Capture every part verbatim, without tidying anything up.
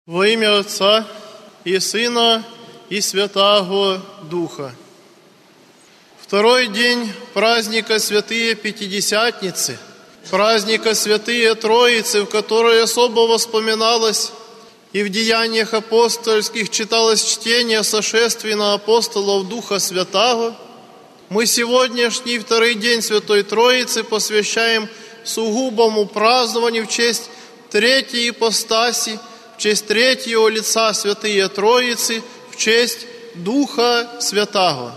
Во имя Отца и Сына и Святаго Духа. Второй день праздника Святые Пятидесятницы, праздника Святые Троицы, в которой особо воспоминалось и в деяниях апостольских читалось чтение сошествия на апостолов Духа Святаго, мы сегодняшний второй день Святой Троицы посвящаем сугубому празднованию в честь Третьей ипостаси, в честь третьего лица Святые Троицы, в честь Духа Святаго.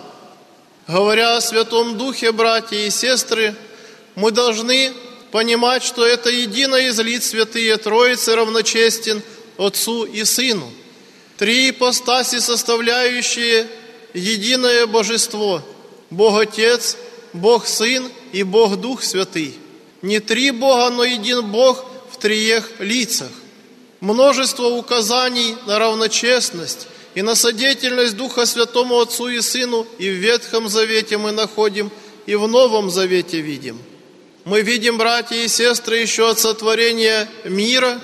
Говоря о Святом Духе, братья и сестры, мы должны понимать, что это единое из лиц Святые Троицы равночестен Отцу и Сыну. Три ипостаси, составляющие единое Божество: Бог Отец, Бог Сын и Бог Дух Святый. Не три Бога, но един Бог в триех лицах. Множество указаний на равночестность и на содеятельность Духа Святому Отцу и Сыну и в Ветхом Завете мы находим, и в Новом Завете видим. Мы видим, братья и сестры, еще от сотворения мира,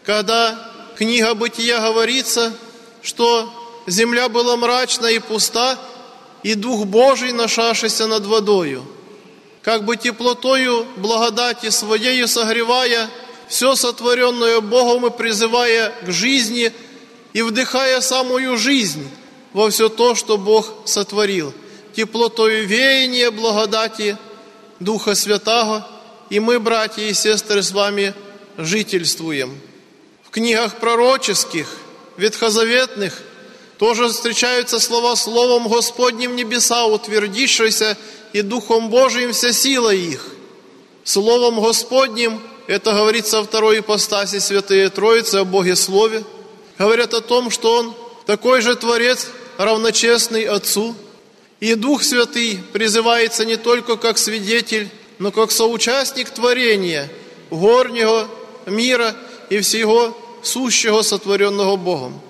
когда книга Бытия говорится, что земля была мрачна и пуста, и Дух Божий нашашися над водою, как бы теплотою благодати Своею согревая все сотворенное Богом и призывая к жизни и вдыхая самую жизнь во все то, что Бог сотворил, теплотою веяния благодати Духа Святаго, и мы, братья и сестры, с вами жительствуем. В книгах пророческих, ветхозаветных, тоже встречаются слова «Словом Господним небеса утвердившися, и Духом Божиим вся сила их». Словом Господним, это говорится во второй ипостаси Святые Троицы, о Боге Слове. Говорят о том, что Он такой же Творец, равночестный Отцу. И Дух Святый призывается не только как свидетель, но как соучастник творения горнего мира и всего сущего, сотворенного Богом.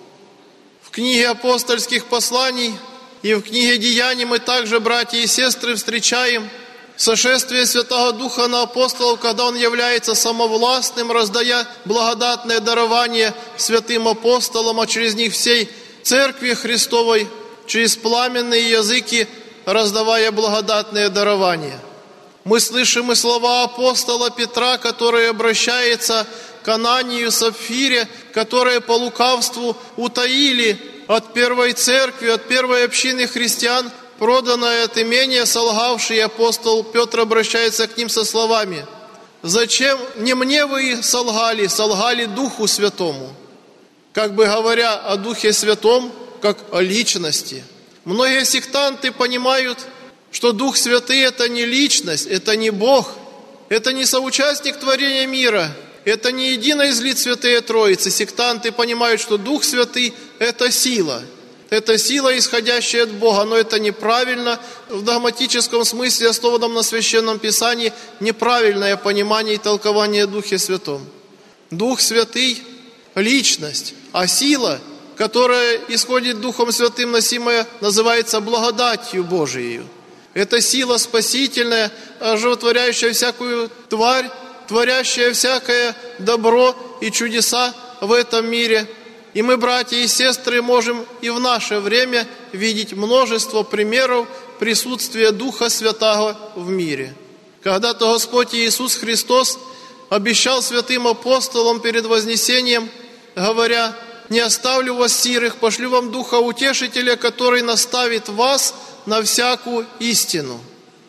В книге апостольских посланий и в книге Деяний мы также, братья и сестры, встречаем сошествие Святого Духа на апостолов, когда Он является самовластным, раздая благодатное дарование святым апостолам, а через них всей Церкви Христовой, через пламенные языки, раздавая благодатное дарование. Мы слышим и слова апостола Петра, который обращается к Ананию, Сапфире, которые по лукавству утаили от первой церкви, от первой общины христиан проданное от имения, солгавший. Апостол Петр обращается к ним со словами: «Зачем не мне вы солгали, солгали Духу Святому?» Как бы говоря о Духе Святом, как о личности. Многие сектанты понимают, что Дух Святый – это не личность, это не Бог, это не соучастник творения мира, это не единое из лиц Святые Троицы. Сектанты понимают, что Дух Святый – это сила. Это сила, исходящая от Бога, но это неправильно. В догматическом смысле, основанном на Священном Писании, неправильное понимание и толкование о Духе Святом. Дух Святый – личность, а сила, которая исходит Духом Святым, носимая, называется благодатью Божией. Это сила спасительная, оживотворяющая всякую тварь, творящая всякое добро и чудеса в этом мире. И мы, братья и сестры, можем и в наше время видеть множество примеров присутствия Духа Святаго в мире. Когда-то Господь Иисус Христос обещал святым апостолам перед вознесением, говоря: «Не оставлю вас сирых, пошлю вам Духа Утешителя, который наставит вас на всякую истину».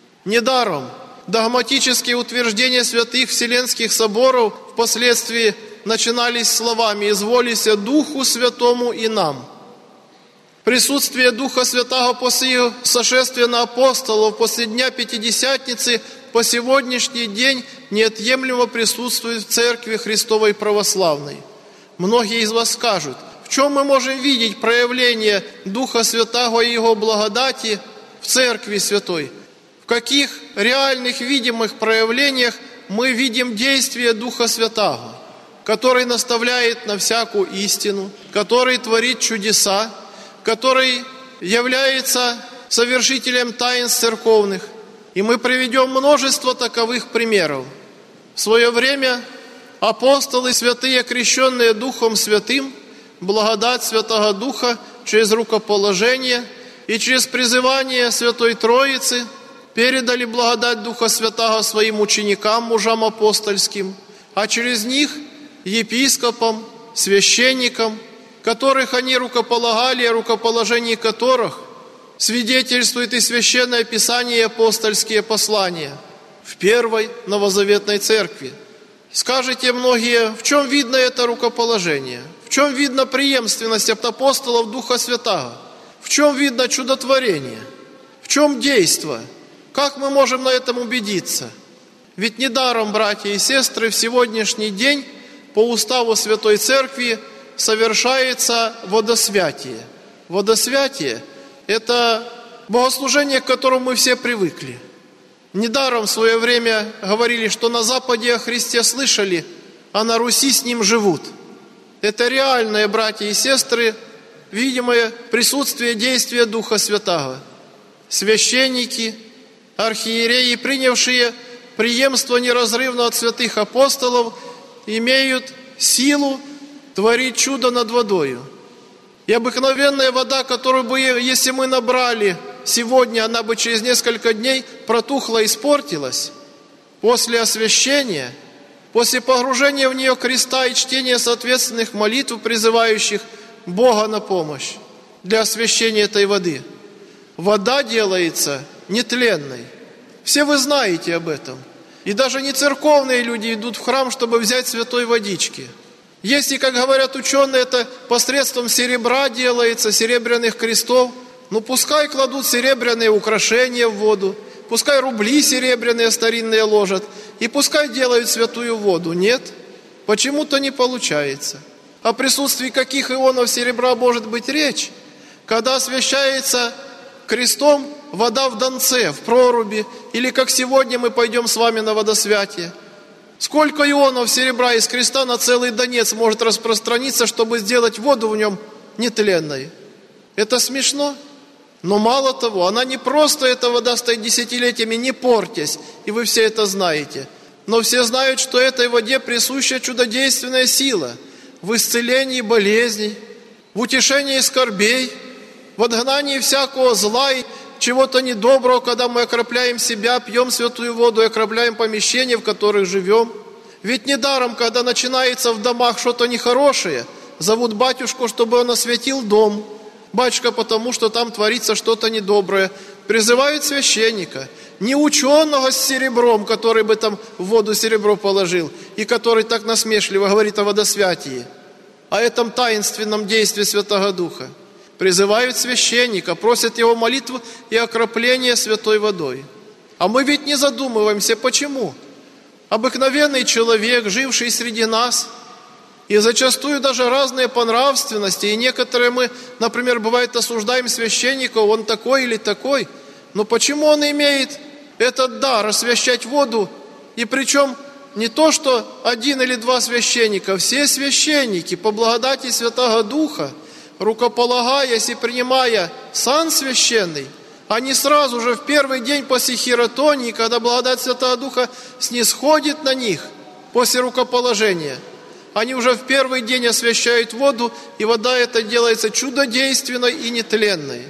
Недаром догматические утверждения святых Вселенских соборов впоследствии начинались словами: «Изволися Духу Святому и нам». Присутствие Духа Святаго после сошествия на апостолов, после Дня Пятидесятницы, по сегодняшний день неотъемлемо присутствует в Церкви Христовой Православной. Многие из вас скажут: в чем мы можем видеть проявление Духа Святаго и Его благодати в Церкви Святой? В каких реальных видимых проявлениях мы видим действие Духа Святаго, который наставляет на всякую истину, который творит чудеса, который является совершителем таинств церковных? И мы приведем множество таковых примеров. В свое время апостолы святые, крещенные Духом Святым, благодать Святого Духа через рукоположение и через призывание Святой Троицы передали благодать Духа Святого своим ученикам, мужам апостольским, а через них епископам, священникам, которых они рукополагали, о рукоположении которых свидетельствует и Священное Писание, и апостольские послания в первой новозаветной церкви. Скажете многие, в чем видно это рукоположение? В чем видно преемственность от апостолов Духа Святого? В чем видно чудотворение? В чем действо? Как мы можем на этом убедиться? Ведь недаром, братья и сестры, в сегодняшний день по уставу Святой Церкви совершается водосвятие. Водосвятие – это богослужение, к которому мы все привыкли. Недаром в свое время говорили, что на Западе о Христе слышали, а на Руси с Ним живут. Это реальное, братья и сестры, видимое присутствие действия Духа Святого. Священники, архиереи, принявшие преемство неразрывно от святых апостолов, имеют силу творить чудо над водою. И обыкновенная вода, которую бы, если мы набрали сегодня, она бы через несколько дней протухла и испортилась. После освящения, после погружения в нее креста и чтения соответственных молитв, призывающих Бога на помощь для освящения этой воды, вода делается нетленной. Все вы знаете об этом. И даже не церковные люди идут в храм, чтобы взять святой водички. Если, как говорят ученые, это посредством серебра делается, серебряных крестов, ну пускай кладут серебряные украшения в воду, пускай рубли серебряные старинные ложат, и пускай делают святую воду. Нет, почему-то не получается. О присутствии каких ионов серебра может быть речь, когда освящается крестом вода в донце, в проруби, или как сегодня мы пойдем с вами на водосвятие. Сколько ионов серебра из креста на целый донец может распространиться, чтобы сделать воду в нем нетленной? Это смешно. Но мало того, она не просто, эта вода стоит десятилетиями, не портясь, и вы все это знаете. Но все знают, что этой воде присуща чудодейственная сила в исцелении болезней, в утешении скорбей, в отгнании всякого зла и чего-то недоброго, когда мы окропляем себя, пьем святую воду и окропляем помещения, в которых живем. Ведь недаром, когда начинается в домах что-то нехорошее, зовут батюшку, чтобы он осветил дом. Батюшка, потому что там творится что-то недоброе. Призывают священника, не ученого с серебром, который бы там в воду серебро положил, и который так насмешливо говорит о водосвятии, о этом таинственном действии Святого Духа. Призывают священника, просят его молитву и окропление святой водой. А мы ведь не задумываемся, почему. Обыкновенный человек, живший среди нас, и зачастую даже разные по нравственности, и некоторые мы, например, бывает, осуждаем священника, он такой или такой, но почему он имеет этот дар освящать воду, и причем не то, что один или два священника, все священники по благодати Святого Духа, рукополагаясь и принимая сан священный, они сразу же в первый день после хиротонии, когда благодать Святого Духа снисходит на них после рукоположения, они уже в первый день освящают воду, и вода эта делается чудодейственной и нетленной.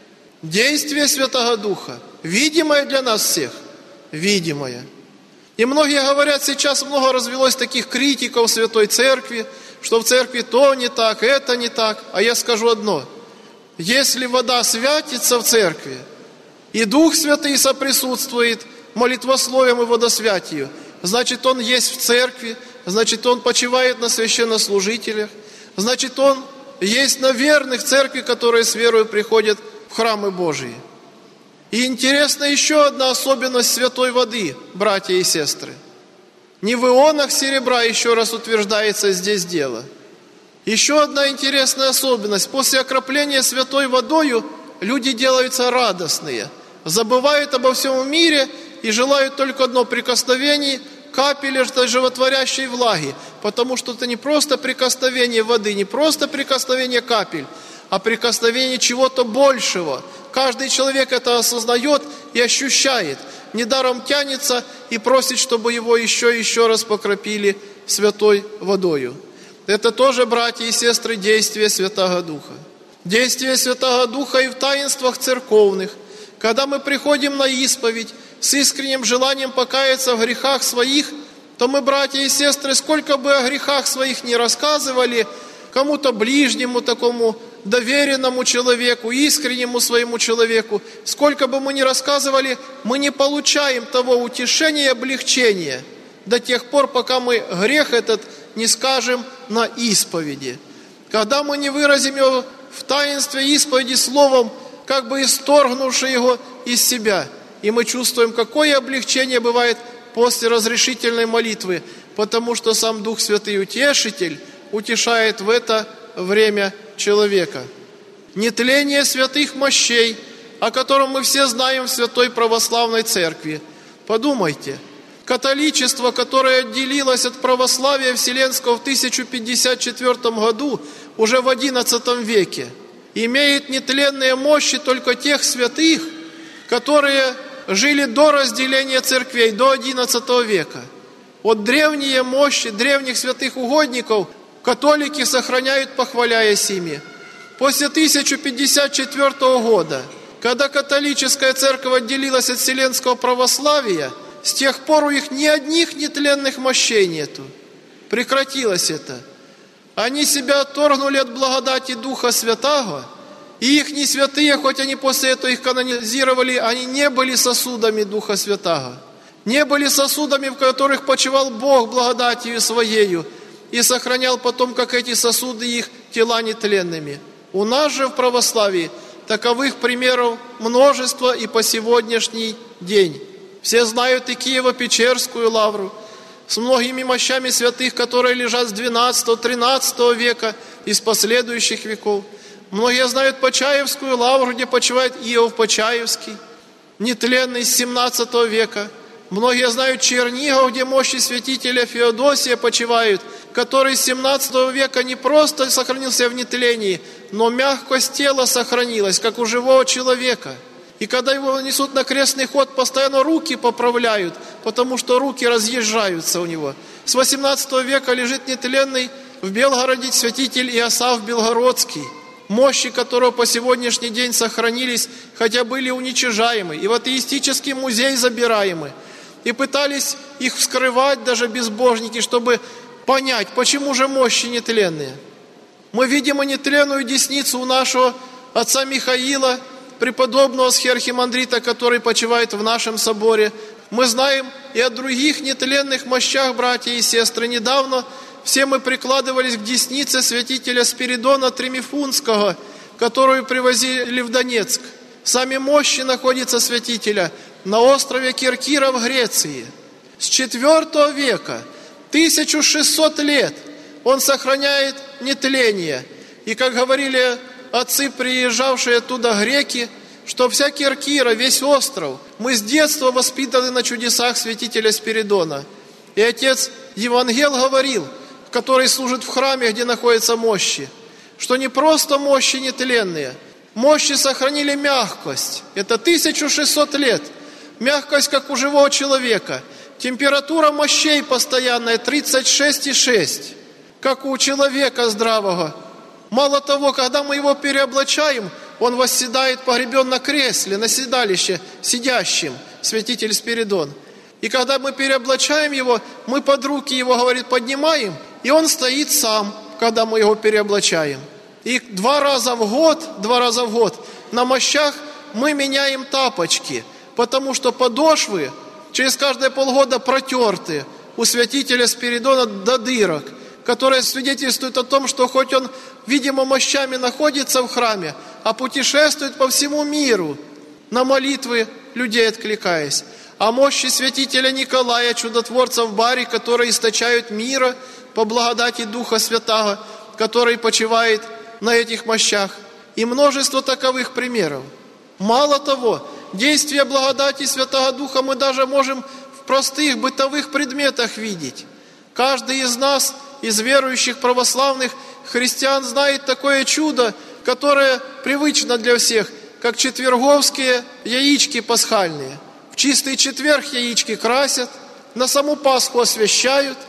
Действие Святого Духа, видимое для нас всех, видимое. И многие говорят, сейчас много развелось таких критиков Святой Церкви, что в церкви то не так, это не так. А я скажу одно. Если вода святится в церкви, и Дух Святый соприсутствует молитвословием и водосвятию, значит, Он есть в церкви, значит, Он почивает на священнослужителях, значит, Он есть на верных церкви, которые с верой приходят в храмы Божии. И интересна еще одна особенность святой воды, братья и сестры. Не в ионах серебра, еще раз утверждается здесь дело. Еще одна интересная особенность. После окропления святой водою люди делаются радостные, забывают обо всем мире и желают только одно прикосновение капель этой животворящей влаги. Потому что это не просто прикосновение воды, не просто прикосновение капель, а прикосновение чего-то большего. Каждый человек это осознает и ощущает. Недаром тянется и просит, чтобы его еще и еще раз покропили святой водою. Это тоже, братья и сестры, действие Святого Духа. Действие Святого Духа и в таинствах церковных. Когда мы приходим на исповедь с искренним желанием покаяться в грехах своих, то мы, братья и сестры, сколько бы о грехах своих не рассказывали кому-то ближнему, такому доверенному человеку, искреннему своему человеку, сколько бы мы ни рассказывали, мы не получаем того утешения и облегчения до тех пор, пока мы грех этот не скажем на исповеди. Когда мы не выразим его в таинстве исповеди словом, как бы исторгнувши его из себя, и мы чувствуем, какое облегчение бывает после разрешительной молитвы, потому что сам Дух Святый Утешитель утешает в это время человека. Нетление святых мощей, о котором мы все знаем в Святой Православной Церкви. Подумайте, католичество, которое отделилось от православия Вселенского в тысяча пятьдесят четвёртом году, уже в одиннадцатом веке, имеет нетленные мощи только тех святых, которые жили до разделения церквей, до одиннадцатого века. Вот древние мощи древних святых угодников католики сохраняют, похваляясь ими. После тысяча пятьдесят четвёртого года, когда католическая церковь отделилась от вселенского православия, с тех пор у них ни одних нетленных мощей нету. Прекратилось это. Они себя отторгнули от благодати Духа Святаго, и их не святые, хоть они после этого их канонизировали, они не были сосудами Духа Святаго, не были сосудами, в которых почивал Бог благодатью Своею, и сохранял потом, как эти сосуды, их тела нетленными. У нас же в православии таковых примеров множество и по сегодняшний день. Все знают и Киево-Печерскую лавру с многими мощами святых, которые лежат с двенадцатого-тринадцатого века и с последующих веков. Многие знают Почаевскую лавру, где почивает Иов Почаевский, нетленный с семнадцатого века. Многие знают Чернигов, где мощи святителя Феодосия почивают, который с семнадцатого века не просто сохранился в нетлении, но мягкость тела сохранилась, как у живого человека. И когда его несут на крестный ход, постоянно руки поправляют, потому что руки разъезжаются у него. С восемнадцатого века лежит нетленный в Белгороде святитель Иосаф Белгородский, мощи которого по сегодняшний день сохранились, хотя были уничижаемы, и в атеистический музей забираемы. И пытались их вскрывать даже безбожники, чтобы понять, почему же мощи нетленные. Мы видим и нетленную десницу у нашего отца Михаила, преподобного схиархимандрита, который почивает в нашем соборе. Мы знаем и о других нетленных мощах, братья и сестры. Недавно все мы прикладывались к деснице святителя Спиридона Тремифунского, которую привозили в Донецк. Сами мощи находятся святителя на острове Киркира в Греции. С четвёртого века, тысяча шестьсот лет, он сохраняет нетление. И, как говорили отцы, приезжавшие оттуда греки, что вся Киркира, весь остров, мы с детства воспитаны на чудесах святителя Спиридона. И отец Евангел говорил, который служит в храме, где находятся мощи, что не просто мощи нетленные, мощи сохранили мягкость. Это тысяча шестьсот лет. Мягкость, как у живого человека. Температура мощей постоянная тридцать шесть и шесть, как у человека здравого. Мало того, когда мы его переоблачаем, он восседает погребен на кресле, на седалище, сидящим, святитель Спиридон. И когда мы переоблачаем его, мы под руки его, говорит, поднимаем, и он стоит сам, когда мы его переоблачаем. И два раза в год, два раза в год на мощах мы меняем тапочки, потому что подошвы через каждые полгода протерты у святителя Спиридона до дырок, которые свидетельствуют о том, что хоть он, видимо, мощами находится в храме, а путешествует по всему миру, на молитвы людей откликаясь. А мощи святителя Николая, чудотворца в Баре, которые источают мира по благодати Духа Святаго, который почивает на этих мощах. И множество таковых примеров. Мало того, действие благодати Святого Духа мы даже можем в простых бытовых предметах видеть. Каждый из нас, из верующих православных христиан, знает такое чудо, которое привычно для всех, как четверговские яички пасхальные. В чистый четверг яички красят, на саму Пасху освящают,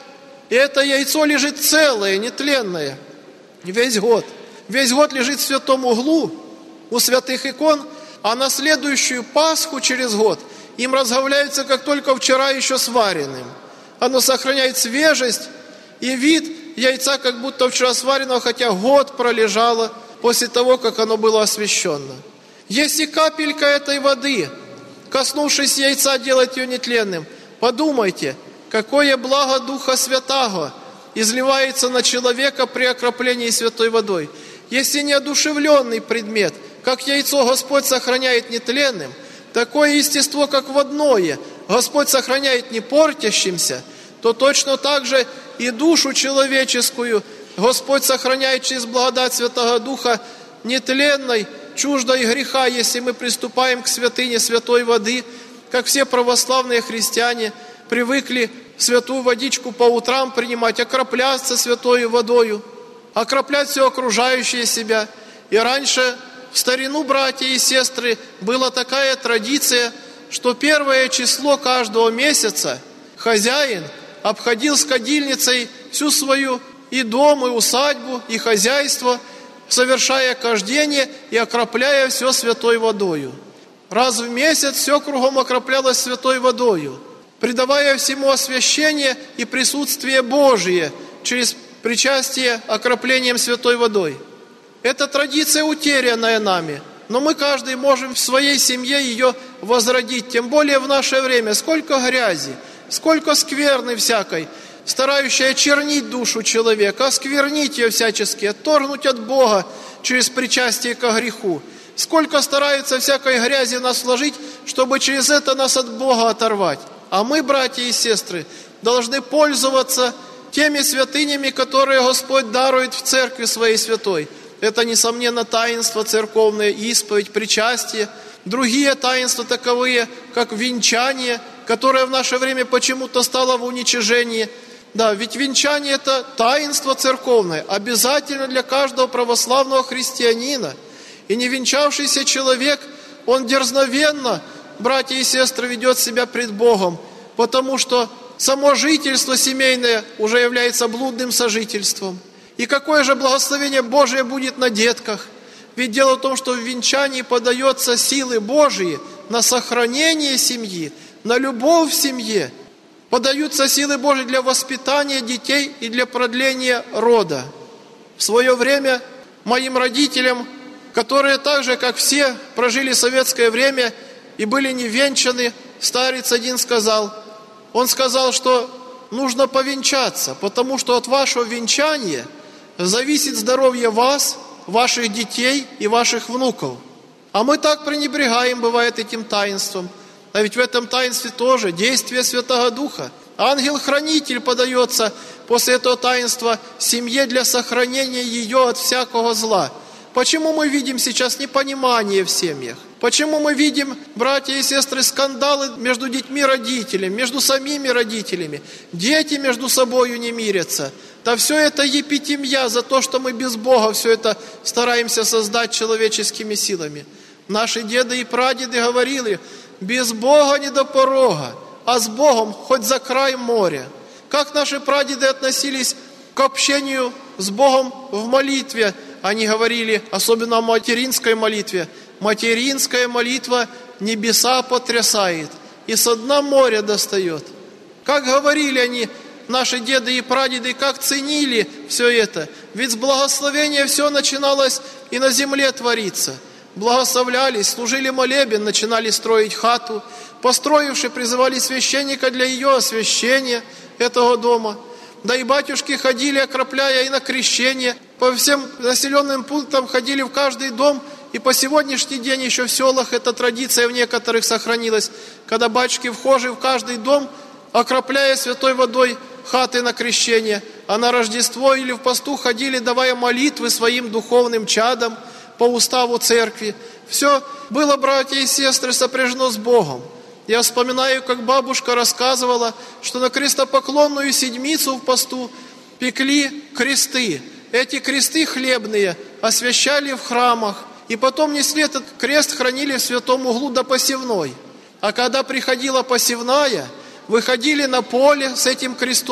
И это яйцо лежит целое, нетленное, весь год. Весь год лежит в святом углу у святых икон, а на следующую Пасху через год им разговляется, как только вчера еще сваренным. Оно сохраняет свежесть и вид яйца, как будто вчера сваренного, хотя год пролежало после того, как оно было освящено. Если капелька этой воды, коснувшись яйца, делает ее нетленным, подумайте, какое благо Духа Святаго изливается на человека при окроплении святой водой. Если неодушевленный предмет, как яйцо, Господь сохраняет нетленным, такое естество, как водное, Господь сохраняет не портящимся, то точно так же и душу человеческую Господь сохраняет через благодать Святого Духа нетленной, чуждой греха, если мы приступаем к святыне святой воды, как все православные христиане привыкли святую водичку по утрам принимать, окропляться святой водою, окроплять все окружающее себя. И раньше, в старину, братья и сестры, была такая традиция, что первое число каждого месяца хозяин обходил с кадильницей всю свою и дом, и усадьбу, и хозяйство, совершая кождение и окропляя все святой водою. Раз в месяц все кругом окроплялось святой водою, придавая всему освящение и присутствие Божие через причастие окроплением святой водой. Это традиция утерянная нами, но мы каждый можем в своей семье ее возродить, тем более в наше время. Сколько грязи, сколько скверны всякой, старающей очернить душу человека, осквернить ее всячески, отторгнуть от Бога через причастие ко греху. Сколько старается всякой грязи нас вложить, чтобы через это нас от Бога оторвать. А мы, братья и сестры, должны пользоваться теми святынями, которые Господь дарует в церкви своей святой. Это, несомненно, таинство церковное, исповедь, причастие. Другие таинства таковые, как венчание, которое в наше время почему-то стало в уничижении. Да, ведь венчание – это таинство церковное, обязательно для каждого православного христианина. И не венчавшийся человек, он дерзновенно, братья и сестры, ведет себя пред Богом, потому что само жительство семейное уже является блудным сожительством. И какое же благословение Божие будет на детках? Ведь дело в том, что в венчании подается силы Божии на сохранение семьи, на любовь в семье. Подаются силы Божьи для воспитания детей и для продления рода. В свое время моим родителям, которые так же, как все, прожили советское время и были не венчаны, старец один сказал, он сказал, что нужно повенчаться, потому что от вашего венчания зависит здоровье вас, ваших детей и ваших внуков. А мы так пренебрегаем, бывает, этим таинством. А ведь в этом таинстве тоже действие Святого Духа. Ангел-хранитель подается после этого таинства семье для сохранения ее от всякого зла. Почему мы видим сейчас непонимание в семьях? Почему мы видим, братья и сестры, скандалы между детьми и родителями, между самими родителями? Дети между собою не мирятся. Да все это епитемья за то, что мы без Бога все это стараемся создать человеческими силами. Наши деды и прадеды говорили, без Бога не до порога, а с Богом хоть за край моря. Как наши прадеды относились к общению с Богом в молитве? Они говорили, особенно о материнской молитве, материнская молитва небеса потрясает и со дна моря достает. Как говорили они, наши деды и прадеды, как ценили все это. Ведь с благословения все начиналось и на земле твориться. Благословлялись, служили молебен, начинали строить хату. Построивши, призывали священника для ее освящения этого дома. Да и батюшки ходили, окропляя и на крещение. По всем населенным пунктам ходили в каждый дом. И по сегодняшний день еще в селах эта традиция в некоторых сохранилась. Когда батюшки вхожи в каждый дом, окропляя святой водой хаты на крещение. А на Рождество или в посту ходили, давая молитвы своим духовным чадам по уставу церкви. Все было, братья и сестры, сопряжено с Богом. Я вспоминаю, как бабушка рассказывала, что на крестопоклонную седмицу в посту пекли кресты. Эти кресты хлебные освящали в храмах, и потом несли этот крест, хранили в святом углу до посевной. А когда приходила посевная, выходили на поле с этим крестом,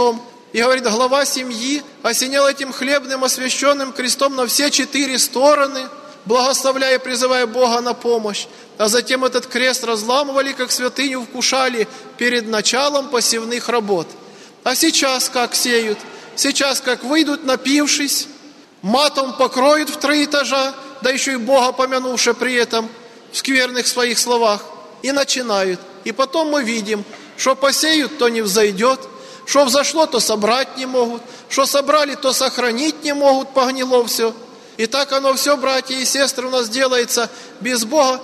И говорит, глава семьи осенял этим хлебным освященным крестом на все четыре стороны, благословляя и призывая Бога на помощь. А затем этот крест разламывали, как святыню вкушали перед началом посевных работ. А сейчас как сеют? Сейчас как выйдут, напившись, матом покроют в три этажа, да еще и Бога помянувши при этом в скверных своих словах, и начинают. И потом мы видим, что посеют, то не взойдет, что взошло, то собрать не могут, что собрали, то сохранить не могут, погнило все. И так оно все, братья и сестры, у нас делается без Бога.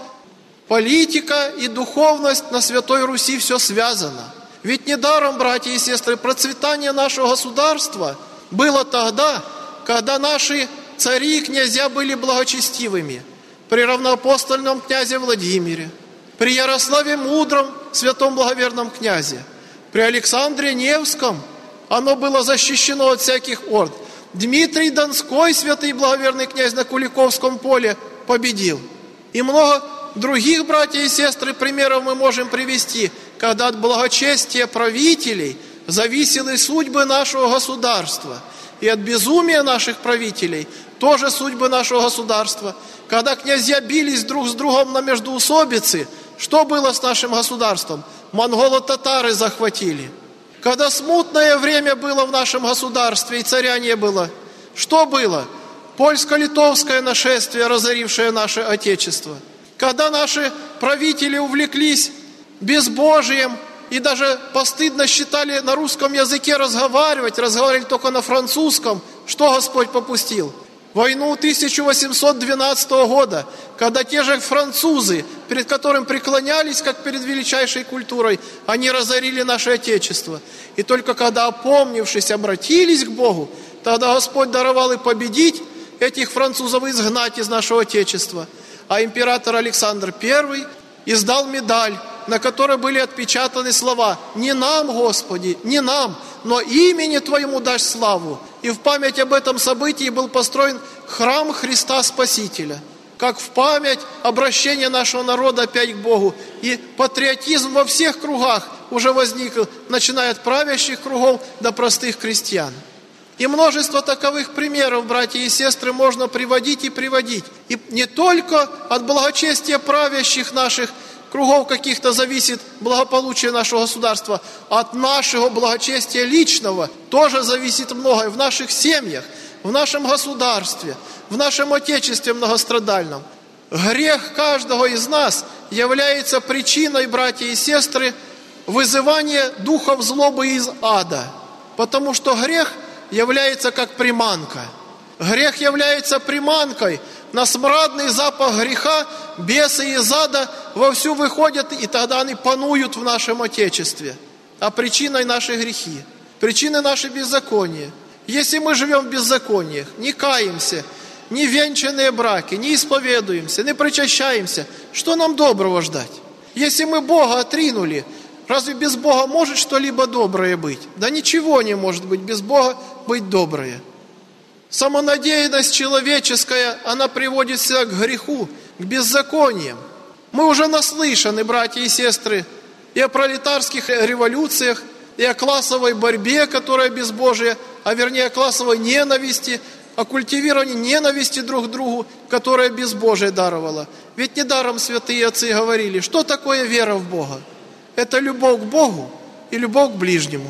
Политика и духовность на Святой Руси все связано. Ведь недаром, братья и сестры, процветание нашего государства было тогда, когда наши цари и князья были благочестивыми. При равноапостольном князе Владимире, при Ярославе Мудром, святом благоверном князе, при Александре Невском оно было защищено от всяких орд. Дмитрий Донской, святый благоверный князь, на Куликовском поле победил. И много других, братья и сестры, примеров мы можем привести, когда от благочестия правителей зависели судьбы нашего государства. И от безумия наших правителей тоже судьбы нашего государства. Когда князья бились друг с другом на междоусобице, что было с нашим государством? Монголо-татары захватили. Когда смутное время было в нашем государстве и царя не было, что было? Польско-литовское нашествие, разорившее наше Отечество. Когда наши правители увлеклись безбожием и даже постыдно считали на русском языке разговаривать, разговаривали только на французском, что Господь попустил? Войну тысяча восемьсот двенадцатого года, когда те же французы, перед которым преклонялись, как перед величайшей культурой, они разорили наше Отечество. И только когда, опомнившись, обратились к Богу, тогда Господь даровал и победить этих французов, изгнать из нашего Отечества. А император Александр Первый издал медаль, на которой были отпечатаны слова: «Не нам, Господи, не нам, но имени Твоему дашь славу». И в память об этом событии был построен храм Христа Спасителя, как в память обращения нашего народа опять к Богу. И патриотизм во всех кругах уже возник, начиная от правящих кругов до простых крестьян. И множество таковых примеров, братья и сестры, можно приводить и приводить. И не только от благочестия правящих наших кругов каких-то зависит благополучие нашего государства, от нашего благочестия личного тоже зависит многое в наших семьях, в нашем государстве, в нашем Отечестве многострадальном. Грех каждого из нас является причиной, братья и сестры, вызывания духов злобы из ада, потому что грех является как приманка. Грех является приманкой. На смрадный запах греха бесы из ада вовсю выходят, и тогда они пануют в нашем Отечестве. А причиной наши грехи, причиной наши беззакония. Если мы живем в беззакониях, не каемся, не венчанные браки, не исповедуемся, не причащаемся, что нам доброго ждать? Если мы Бога отринули, разве без Бога может что-либо доброе быть? Да ничего не может быть без Бога быть доброе. Самонадеянность человеческая, она приводит всегда к греху, к беззакониям. Мы уже наслышаны, братья и сестры, и о пролетарских революциях, и о классовой борьбе, которая безбожие, а вернее о классовой ненависти, о культивировании ненависти друг к другу, которая безбожие даровала. Ведь недаром святые отцы говорили, что такое вера в Бога? Это любовь к Богу и любовь к ближнему.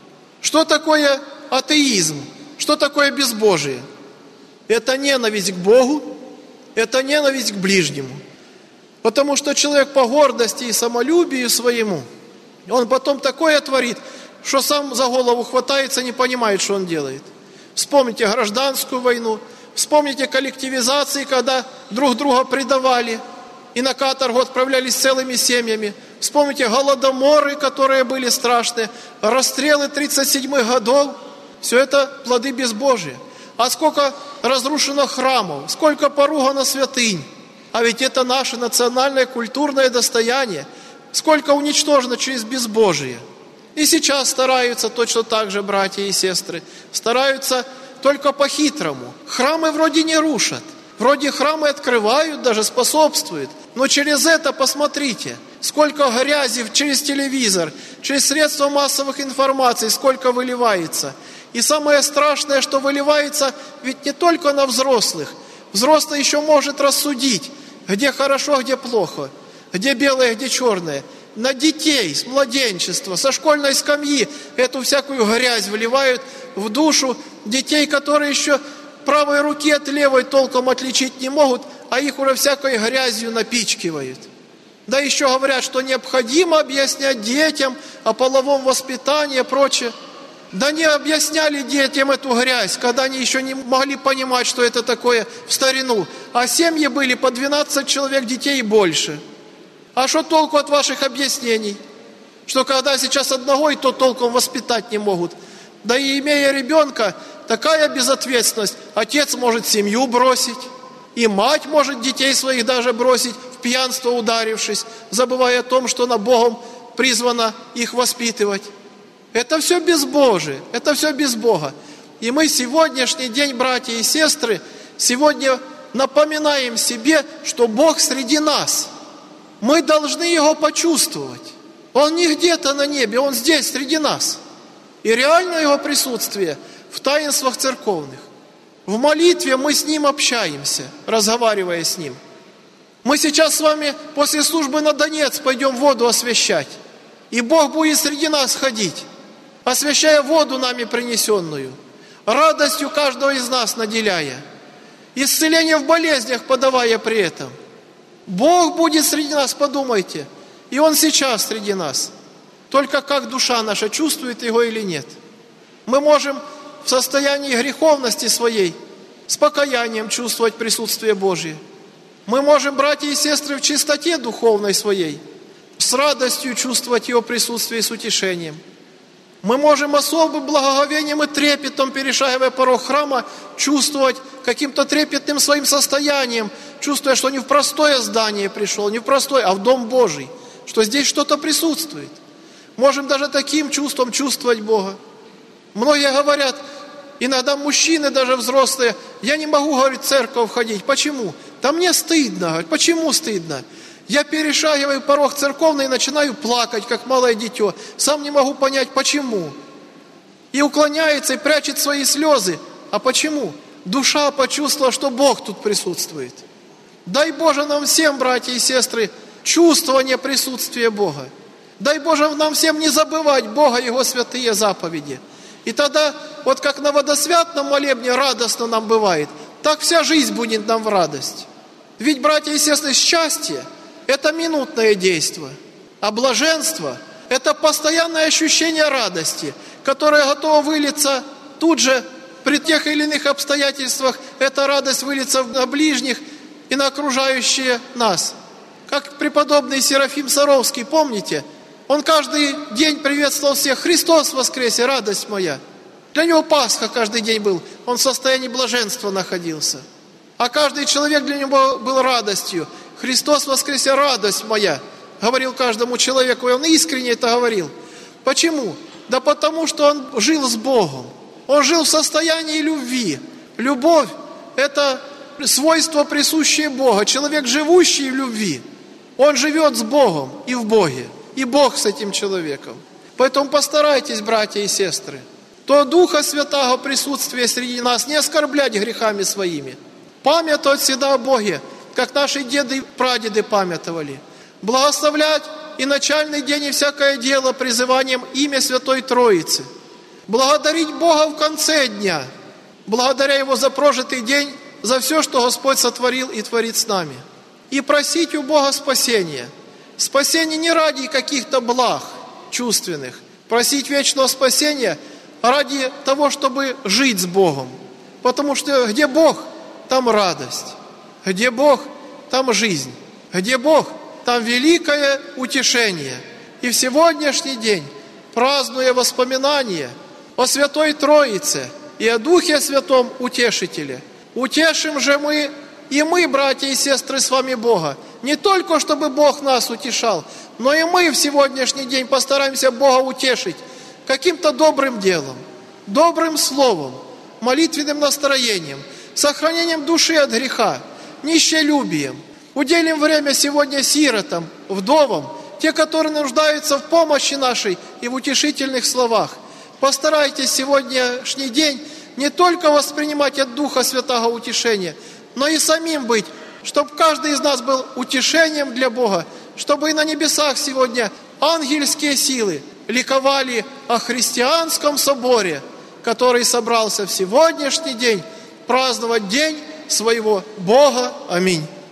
Что такое атеизм? Что такое безбожие? Это ненависть к Богу, это ненависть к ближнему. Потому что человек по гордости и самолюбию своему, он потом такое творит, что сам за голову хватается, не понимает, что он делает. Вспомните гражданскую войну, вспомните коллективизации, когда друг друга предавали и на каторгу отправлялись целыми семьями. Вспомните голодоморы, которые были страшные, расстрелы тридцать седьмых годов. Все это плоды безбожия. А сколько разрушено храмов, сколько поругано святынь. А ведь это наше национальное культурное достояние. Сколько уничтожено через безбожие. И сейчас стараются точно так же, братья и сестры, стараются только по-хитрому. Храмы вроде не рушат, вроде храмы открывают, даже способствуют. Но через это, посмотрите, сколько грязи через телевизор, через средства массовых информации, сколько выливается. И самое страшное, что выливается ведь не только на взрослых. Взрослый еще может рассудить, где хорошо, где плохо, где белое, где черное. На детей с младенчества, со школьной скамьи эту всякую грязь выливают в душу детей, которые еще правой руки от левой толком отличить не могут, а их уже всякой грязью напичкивают. Да еще говорят, что необходимо объяснять детям о половом воспитании и прочее. Да не объясняли детям эту грязь, когда они еще не могли понимать, что это такое в старину. А семьи были по двенадцать человек детей и больше. А что толку от ваших объяснений? Что когда сейчас одного и то толком воспитать не могут. Да и имея ребенка, такая безответственность. Отец может семью бросить, и мать может детей своих даже бросить, в пьянство ударившись, забывая о том, что она Богом призвана их воспитывать. Это все безбожие, это все без Бога. И мы сегодняшний день, братья и сестры, сегодня напоминаем себе, что Бог среди нас. Мы должны Его почувствовать. Он не где-то на небе, Он здесь, среди нас. И реально Его присутствие в таинствах церковных. В молитве мы с Ним общаемся, разговаривая с Ним. Мы сейчас с вами после службы на Донец пойдем воду освящать. И Бог будет среди нас ходить, освящая воду нами принесенную, радостью каждого из нас наделяя, исцеление в болезнях подавая при этом. Бог будет среди нас, подумайте, и Он сейчас среди нас. Только как душа наша чувствует Его или нет. Мы можем в состоянии греховности своей с покаянием чувствовать присутствие Божие. Мы можем, братья и сестры, в чистоте духовной своей с радостью чувствовать Его присутствие и с утешением. Мы можем особым благоговением и трепетом, перешагивая порог храма, чувствовать каким-то трепетным своим состоянием, чувствуя, что не в простое здание пришел, не в простое, а в Дом Божий, что здесь что-то присутствует. Можем даже таким чувством чувствовать Бога. Многие говорят, иногда мужчины, даже взрослые, я не могу, говорит, в церковь ходить. Почему? Да мне стыдно. Говорит, почему стыдно? Я перешагиваю порог церковный и начинаю плакать, как малое дитё. Сам не могу понять, почему. И уклоняется, и прячет свои слезы. А почему? Душа почувствовала, что Бог тут присутствует. Дай Боже нам всем, братья и сестры, чувствование присутствия Бога. Дай Боже нам всем не забывать Бога и Его святые заповеди. И тогда, вот как на водосвятном молебне радостно нам бывает, так вся жизнь будет нам в радость. Ведь, братья и сестры, счастье – это минутное действие, а блаженство – это постоянное ощущение радости, которое готово вылиться тут же при тех или иных обстоятельствах. Эта радость выльется на ближних и на окружающие нас. Как преподобный Серафим Саровский, помните? Он каждый день приветствовал всех: «Христос воскресе, радость моя». Для него Пасха каждый день был, он в состоянии блаженства находился. А каждый человек для него был радостью. «Христос воскресе, радость моя», говорил каждому человеку, и он искренне это говорил. Почему? Да потому что он жил с Богом. Он жил в состоянии любви. Любовь – это свойство, присущее Бога. Человек, живущий в любви, он живет с Богом и в Боге. И Бог с этим человеком. Поэтому постарайтесь, братья и сестры, то Духа Святого присутствие среди нас не оскорблять грехами своими. Памятовать всегда о Боге, как наши деды и прадеды памятовали. Благословлять и начальный день, и всякое дело призыванием имя Святой Троицы. Благодарить Бога в конце дня, благодаря Его за прожитый день, за все, что Господь сотворил и творит с нами. И просить у Бога спасения. Спасение не ради каких-то благ чувственных. Просить вечного спасения ради того, чтобы жить с Богом. Потому что где Бог, там радость. Где Бог, там жизнь. Где Бог, там великое утешение. И в сегодняшний день, празднуя воспоминания о Святой Троице и о Духе Святом Утешителе, утешим же мы и мы, братья и сестры, с вами Бога. Не только, чтобы Бог нас утешал, но и мы в сегодняшний день постараемся Бога утешить каким-то добрым делом, добрым словом, молитвенным настроением, сохранением души от греха, нищелюбием. Уделим время сегодня сиротам, вдовам, те, которые нуждаются в помощи нашей и в утешительных словах. Постарайтесь сегодняшний день не только воспринимать от Духа Святого утешение, но и самим быть, чтобы каждый из нас был утешением для Бога, чтобы и на небесах сегодня ангельские силы ликовали о христианском соборе, который собрался в сегодняшний день праздновать день своего Бога. Аминь.